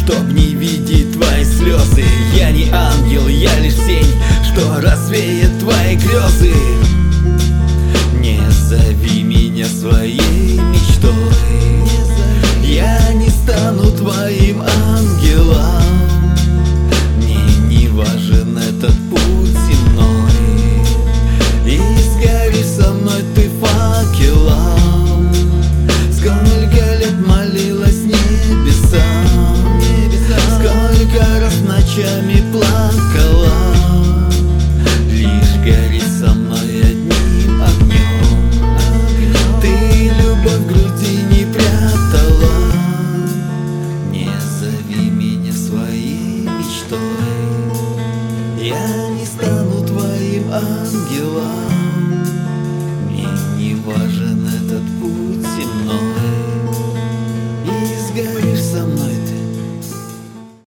чтоб не видеть твои слезы. Я не ангел, я лишь тень, что развеет твои грезы. Не зови меня своей мечтой, я не стану твоим ангелом. Мне не важен этот путь земной, и сгори со мной ты факелом. Сколько лет молилась небесам, сколько раз ночами